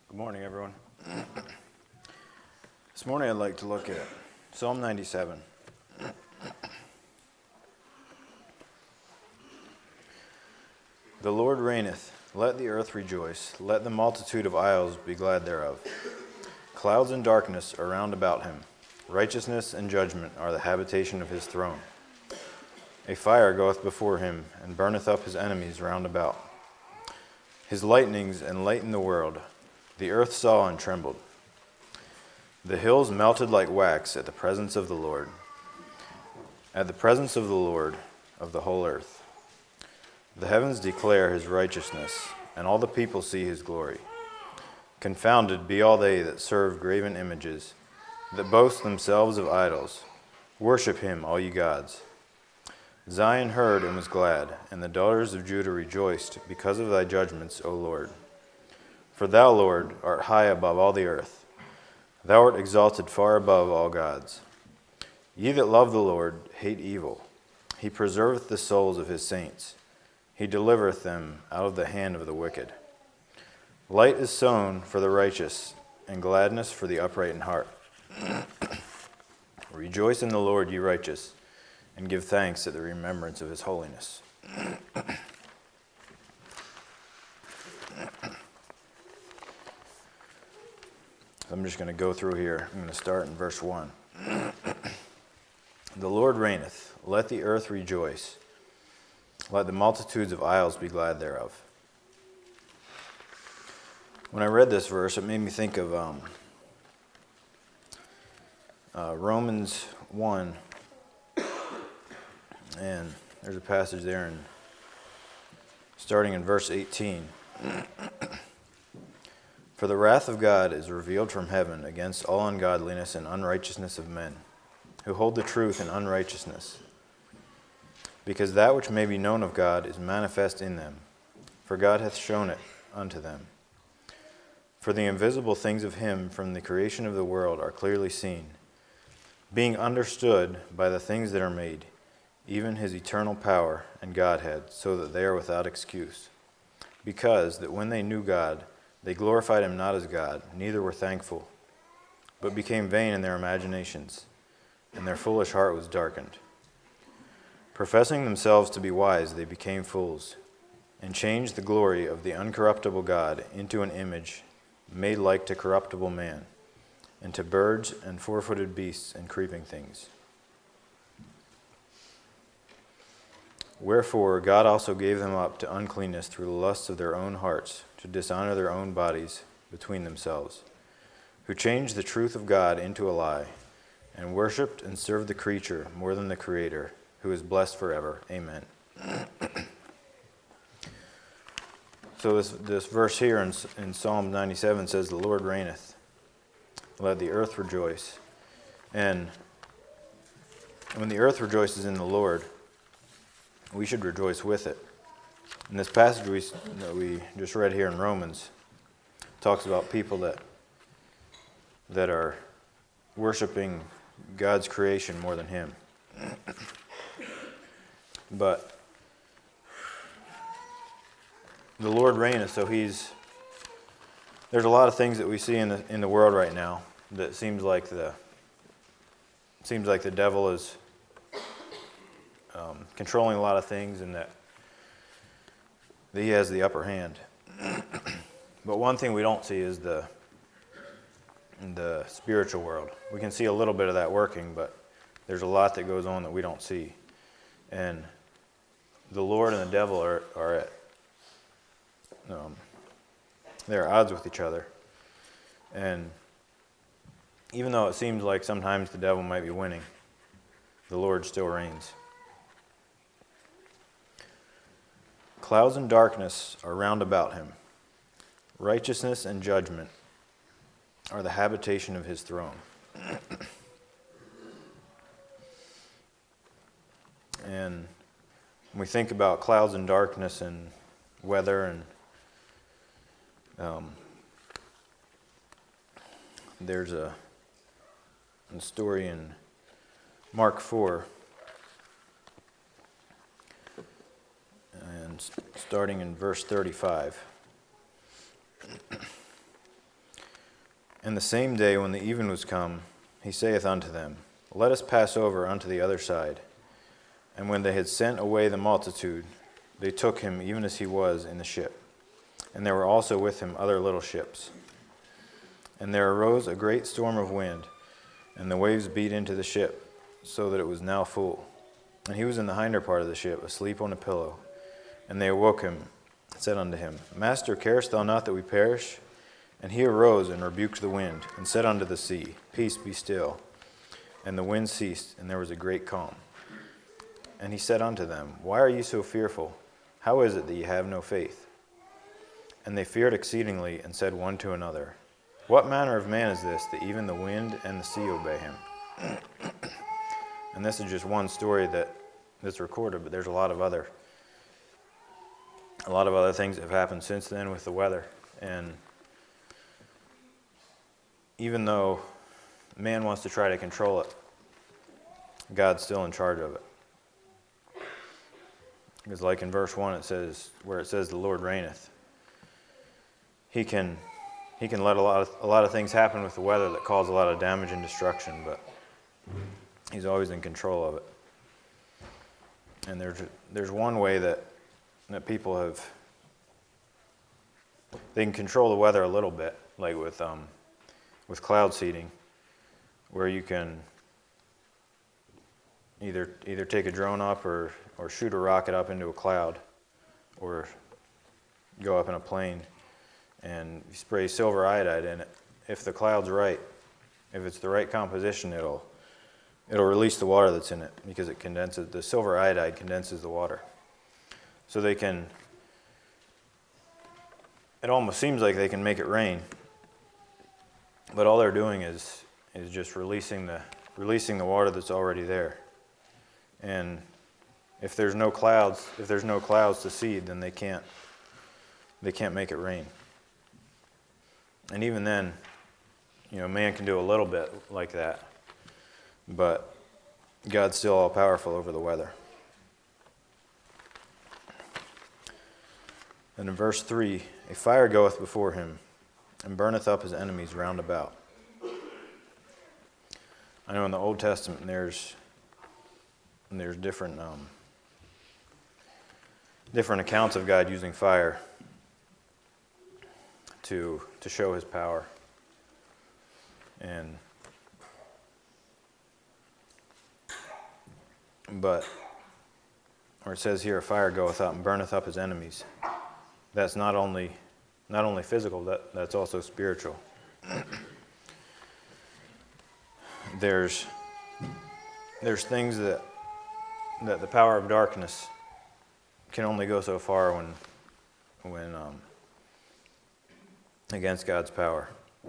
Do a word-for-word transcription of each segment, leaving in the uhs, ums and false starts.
Good morning, everyone. This morning I'd like to look at Psalm ninety-seven. The Lord reigneth, let the earth rejoice, let the multitude of isles be glad thereof. Clouds and darkness are round about him, righteousness and judgment are the habitation of his throne. A fire goeth before him, and burneth up his enemies round about. His lightnings enlighten the world. The earth saw and trembled. The hills melted like wax at the presence of the Lord, at the presence of the Lord of the whole earth. The heavens declare his righteousness, and all the people see his glory. Confounded be all they that serve graven images, that boast themselves of idols. Worship him, all ye gods. Zion heard and was glad, and the daughters of Judah rejoiced because of thy judgments, O Lord. For thou, Lord, art high above all the earth. Thou art exalted far above all gods. Ye that love the Lord hate evil. He preserveth the souls of his saints. He delivereth them out of the hand of the wicked. Light is sown for the righteous, and gladness for the upright in heart. Rejoice in the Lord, ye righteous, and give thanks at the remembrance of his holiness. I'm just going to go through here. I'm going to start in verse one. The Lord reigneth. Let the earth rejoice. Let the multitudes of isles be glad thereof. When I read this verse, it made me think of um, uh, Romans one. And there's a passage there in, starting in verse eighteen. For the wrath of God is revealed from heaven against all ungodliness and unrighteousness of men, who hold the truth in unrighteousness. Because that which may be known of God is manifest in them, for God hath shown it unto them. For the invisible things of him from the creation of the world are clearly seen, being understood by the things that are made, even his eternal power and Godhead, so that they are without excuse. Because that when they knew God, they glorified him not as God, neither were thankful, but became vain in their imaginations, and their foolish heart was darkened. Professing themselves to be wise, they became fools, and changed the glory of the uncorruptible God into an image made like to corruptible man, and to birds and four-footed beasts and creeping things. Wherefore God also gave them up to uncleanness through the lusts of their own hearts, to dishonor their own bodies between themselves, who changed the truth of God into a lie, and worshipped and served the creature more than the Creator, who is blessed forever. Amen. So this this verse here in, in Psalm ninety-seven says, the Lord reigneth. Let the earth rejoice. And when the earth rejoices in the Lord, we should rejoice with it. And this passage we, that we just read here in Romans talks about people that that are worshiping God's creation more than him. But the Lord reigneth, so he's there's a lot of things that we see in the in the world right now that seems like the seems like the devil is um, controlling a lot of things, and that, that he has the upper hand. But one thing we don't see is the the spiritual world. We can see a little bit of that working, but there's a lot that goes on that we don't see. And the Lord and the devil are, are at um, they're at odds with each other. And even though it seems like sometimes the devil might be winning, the Lord still reigns. Clouds and darkness are round about him. Righteousness and judgment are the habitation of his throne. And when we think about clouds and darkness and weather, and um, there's a, a story in Mark four, and starting in verse thirty-five. And the same day when the even was come, he saith unto them, Let us pass over unto the other side. And when they had sent away the multitude, they took him even as he was in the ship. And there were also with him other little ships. And there arose a great storm of wind, and the waves beat into the ship, so that it was now full. And he was in the hinder part of the ship, asleep on a pillow. And they awoke him, and said unto him, Master, carest thou not that we perish? And he arose and rebuked the wind, and said unto the sea, Peace, be still. And the wind ceased, and there was a great calm. And he said unto them, Why are ye so fearful? How is it that ye have no faith? And they feared exceedingly, and said one to another, What manner of man is this, that even the wind and the sea obey him? And this is just one story that, that's recorded, but there's a lot of other a lot of other things that have happened since then with the weather. And even though man wants to try to control it, God's still in charge of it. Because like in verse one, it says, where it says the Lord reigneth, he can he can let a lot of a lot of things happen with the weather that cause a lot of damage and destruction, but he's always in control of it. And there's there's one way that that people have, they can control the weather a little bit, like with um with cloud seeding, where you can either either take a drone up or or shoot a rocket up into a cloud, or go up in a plane and spray silver iodide in it. If the cloud's right, if it's the right composition, it'll it'll release the water that's in it, because it condenses, the silver iodide condenses the water. So they can, it almost seems like they can make it rain, but all they're doing is is just releasing the releasing the water that's already there. And if there's no clouds, if there's no clouds to seed, then they can't they can't make it rain. And even then, you know, man can do a little bit like that, but God's still all powerful over the weather. And in verse three, a fire goeth before him, and burneth up his enemies round about. I know in the Old Testament there's there's different um, different accounts of God using fire to to show his power. And but where it says here, a fire goeth up and burneth up his enemies, that's not only not only physical, that, that's also spiritual. there's there's things that that the power of darkness can only go so far when when um, against God's power,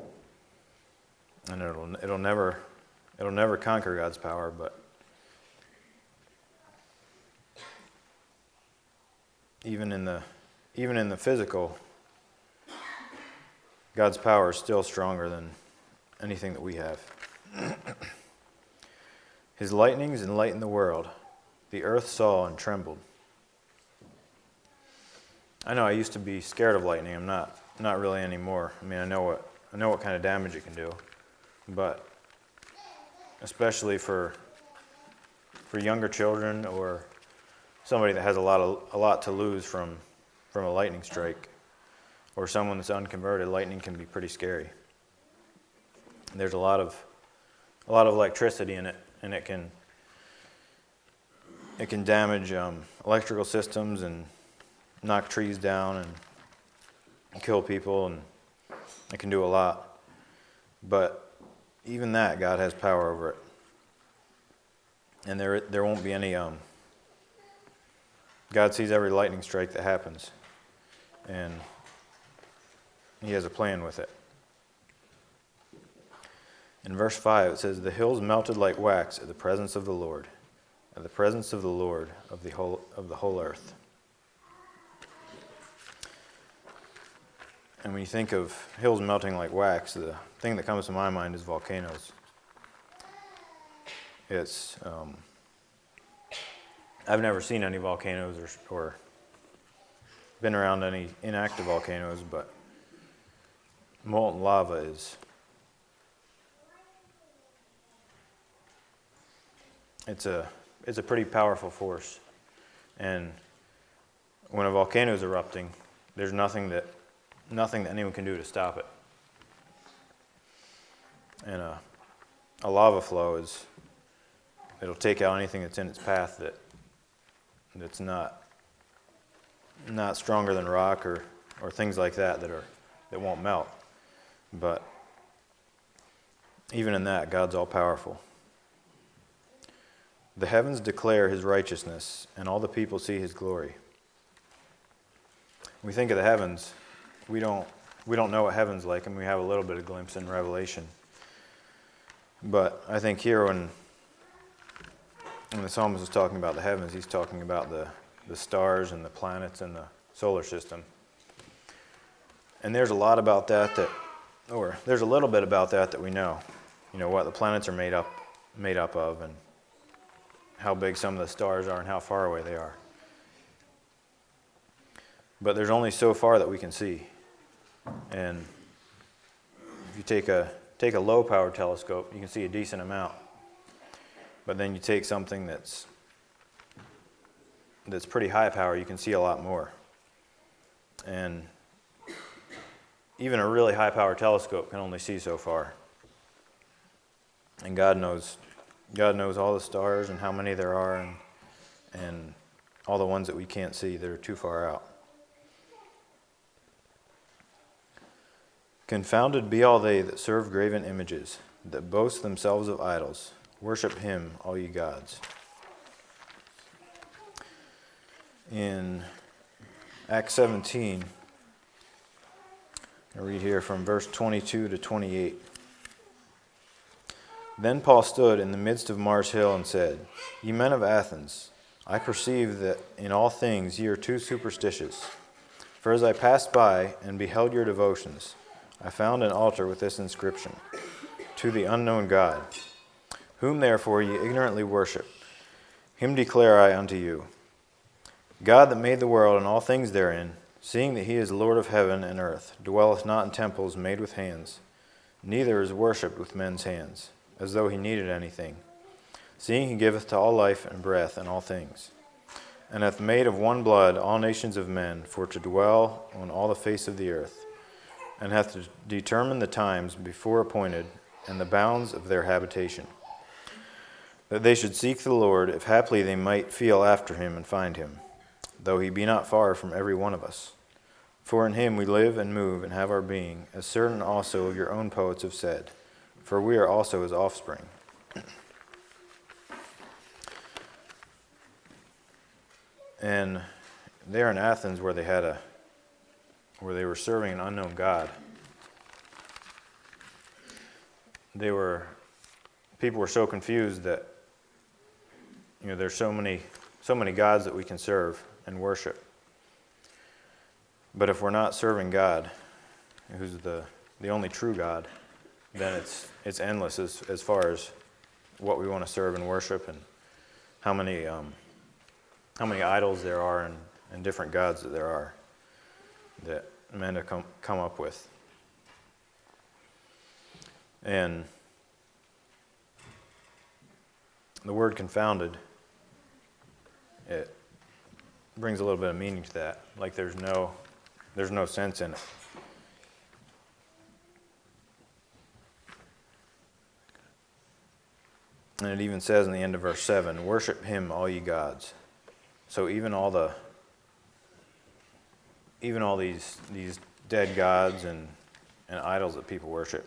and it'll it'll never it'll never conquer God's power. But even in the even in the physical, God's power is still stronger than anything that we have. His lightnings enlightened the world. The earth saw and trembled. I know I used to be scared of lightning. I'm not not really anymore. I mean, I know what I know what kind of damage it can do, but especially for for younger children or somebody that has a lot of a lot to lose from from a lightning strike, or someone that's unconverted, lightning can be pretty scary. There's a lot of a lot of electricity in it, and it can it can damage um, electrical systems and knock trees down and kill people, and it can do a lot. But even that, God has power over it, and there there won't be any. Um, God sees every lightning strike that happens, and He has a plan with it. In verse five, it says, "The hills melted like wax at the presence of the Lord, at the presence of the Lord of the whole of the whole earth." And when you think of hills melting like wax, the thing that comes to my mind is volcanoes. It's um, I've never seen any volcanoes or, or been around any inactive volcanoes, but molten lava is it's a it's a pretty powerful force. And when a volcano is erupting, there's nothing that nothing that anyone can do to stop it. And a, a lava flow is it'll take out anything that's in its path that that's not not stronger than rock or, or things like that that are that won't melt. But even in that, God's all powerful. The heavens declare his righteousness, and all the people see his glory. When we think of the heavens, we don't we don't know what heaven's like, and we have a little bit of glimpse in Revelation. But I think here when when the psalmist is talking about the heavens, he's talking about the, the stars and the planets and the solar system. And there's a lot about that that, or there's a little bit about that that we know. You know, what the planets are made up made up of, and how big some of the stars are and how far away they are. But there's only so far that we can see. And if you take a take a low power telescope, you can see a decent amount. But then you take something that's that's pretty high power, you can see a lot more. And even a really high power telescope can only see so far. And God knows God knows all the stars and how many there are, and and all the ones that we can't see that are too far out. Confounded be all they that serve graven images, that boast themselves of idols. Worship him, all ye gods. In Acts seventeen, I read here from verse twenty-two to twenty-eight. Then Paul stood in the midst of Mars Hill and said, Ye men of Athens, I perceive that in all things ye are too superstitious. For as I passed by and beheld your devotions, I found an altar with this inscription, To the unknown God, whom therefore ye ignorantly worship. Him declare I unto you. God that made the world and all things therein, seeing that he is Lord of heaven and earth, dwelleth not in temples made with hands, neither is worshipped with men's hands, as though he needed anything, seeing he giveth to all life and breath and all things, and hath made of one blood all nations of men for to dwell on all the face of the earth, and hath determined the times before appointed and the bounds of their habitation, that they should seek the Lord, if haply they might feel after him and find him, though he be not far from every one of us. For in him we live and move and have our being, as certain also of your own poets have said, for we are also his offspring. And there in Athens, where they had a, where they were serving an unknown God, they were, people were so confused that, you know, there's so many, so many gods that we can serve and worship. But if we're not serving God, who's the the only true God, then it's it's endless as as far as what we want to serve and worship, and how many um, how many idols there are, and, and different gods that there are that men have come come up with. And the word confounded, it brings a little bit of meaning to that. Like there's no there's no sense in it. And it even says in the end of verse seven, worship him, all ye gods. So even all the even all these these dead gods and, and idols that people worship,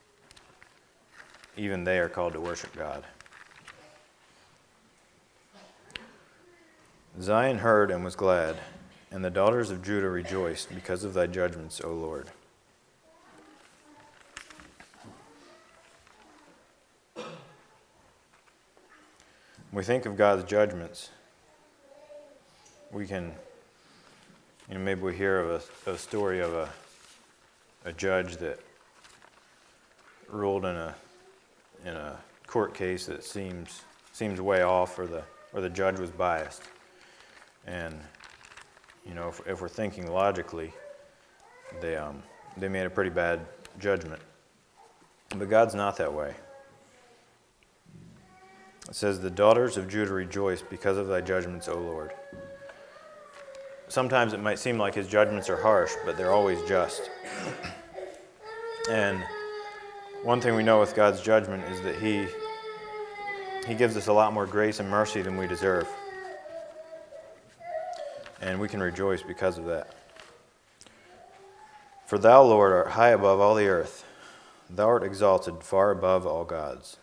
even they are called to worship God. Zion heard and was glad, and the daughters of Judah rejoiced because of thy judgments, O Lord. When we think of God's judgments, we can, you know, maybe we hear of a, a story of a a judge that ruled in a in a court case that seems seems way off, or the or the judge was biased. And you know, if, if we're thinking logically, they um they made a pretty bad judgment. But God's not that way. It says, "The daughters of Judah rejoice because of thy judgments, O Lord." Sometimes it might seem like his judgments are harsh, but they're always just. And one thing we know with God's judgment is that he, he gives us a lot more grace and mercy than we deserve. And we can rejoice because of that. "For thou, Lord, art high above all the earth. Thou art exalted far above all gods."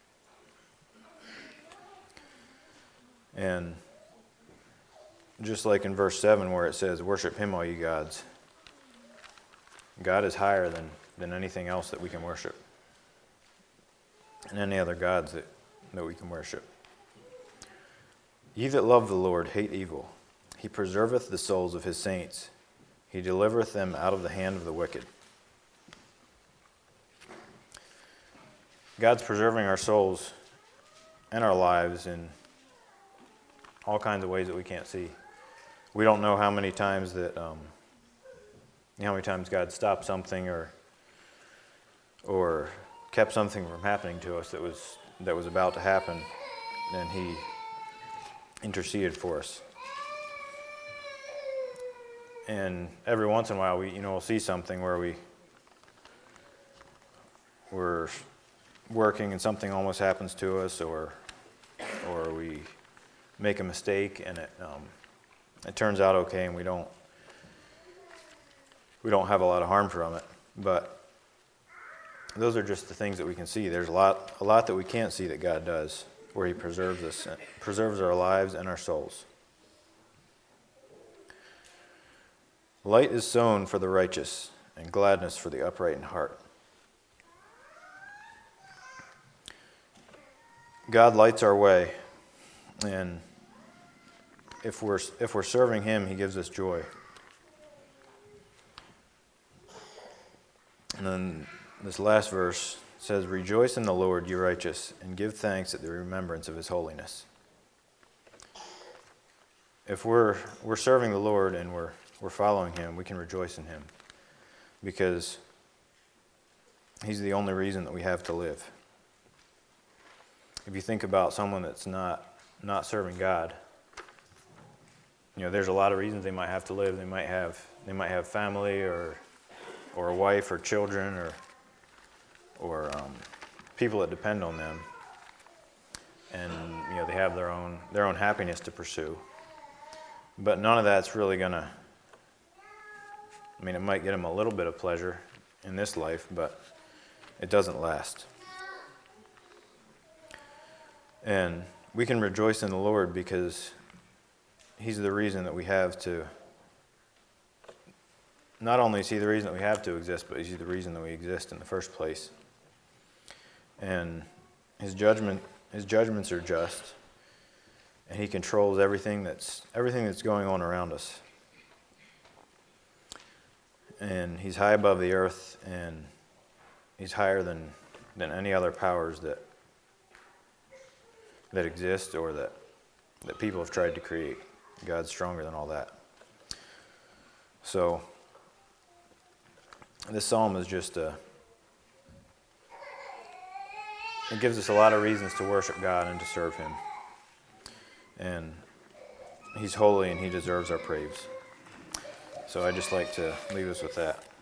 And just like in verse seven where it says, "Worship him, all you gods," God is higher than, than anything else that we can worship, and any other gods that, that we can worship. "Ye that love the Lord hate evil. He preserveth the souls of his saints. He delivereth them out of the hand of the wicked." God's preserving our souls and our lives in all kinds of ways that we can't see. We don't know how many times that, um, how many times God stopped something or or kept something from happening to us that was that was about to happen, and He interceded for us. And every once in a while, we you know we'll see something where we we're working and something almost happens to us, or or we make a mistake and it um, it turns out okay, and we don't we don't have a lot of harm from it. But those are just the things that we can see. There's a lot a lot that we can't see that God does, where He preserves us, preserves our lives and our souls. "Light is sown for the righteous, and gladness for the upright in heart." God lights our way, and if we're if we're serving Him, He gives us joy. And then this last verse says, "Rejoice in the Lord, you righteous, and give thanks at the remembrance of His holiness." If we're we're serving the Lord and we're we're following Him, we can rejoice in Him, because He's the only reason that we have to live. If you think about someone that's not not serving God, you know, there's a lot of reasons they might have to live. They might have they might have family, or or a wife, or children, or or um, people that depend on them, and you know they have their own their own happiness to pursue. But none of that's really gonna. I mean, it might get them a little bit of pleasure in this life, but it doesn't last. And we can rejoice in the Lord because He's the reason that we have to, not only is He the reason that we have to exist, but He's the reason that we exist in the first place. And His judgment, His judgments are just, and He controls everything that's everything that's going on around us. And He's high above the earth, and He's higher than, than any other powers that that exist or that, that people have tried to create. God's stronger than all that. So this psalm is just a, it gives us a lot of reasons to worship God and to serve Him. And He's holy and He deserves our praise. So I'd just like to leave us with that.